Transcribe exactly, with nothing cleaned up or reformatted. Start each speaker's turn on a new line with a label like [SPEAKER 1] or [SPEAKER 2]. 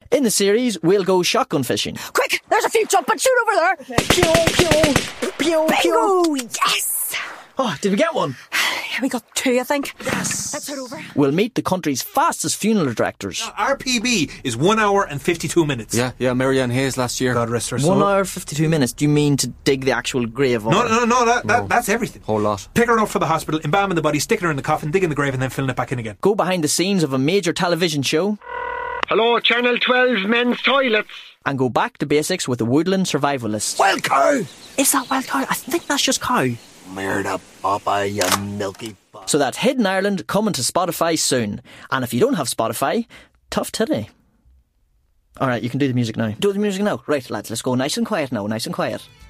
[SPEAKER 1] In the series, we'll go shotgun fishing.
[SPEAKER 2] Quick, there's a few jumping shoot over there.
[SPEAKER 1] Pew, pew, pew, pew.
[SPEAKER 2] Bingo, yes.
[SPEAKER 1] Oh, did we get one?
[SPEAKER 2] We got two, I think.
[SPEAKER 3] Yes.
[SPEAKER 2] Let's head over.
[SPEAKER 1] We'll meet the country's fastest funeral directors.
[SPEAKER 3] Uh, R P B is one hour and fifty-two minutes.
[SPEAKER 4] Yeah, yeah, Marianne Hayes last year.
[SPEAKER 3] God rest her soul.
[SPEAKER 1] One hour, fifty-two minutes. Do you mean to dig the actual grave?
[SPEAKER 3] No,
[SPEAKER 1] or?
[SPEAKER 3] no, no, that, that,
[SPEAKER 4] No.
[SPEAKER 3] that's everything.
[SPEAKER 4] Whole lot.
[SPEAKER 3] Pick her up for the hospital, embalming the body, sticking her in the coffin, digging the grave and then filling it back in again.
[SPEAKER 1] Go behind the scenes of a major television show.
[SPEAKER 5] Hello, Channel twelve men's toilets.
[SPEAKER 1] And go back to basics with the woodland survivalist.
[SPEAKER 3] Wild cow!
[SPEAKER 1] Is that wild cow? I think that's just cow.
[SPEAKER 6] Murder, Papa, you milky bug.
[SPEAKER 1] So that's Hidden Ireland coming to Spotify soon. And if you don't have Spotify, tough today. Alright, you can do the music now. Do the music now. Right, lads, let's go nice and quiet now, nice and quiet.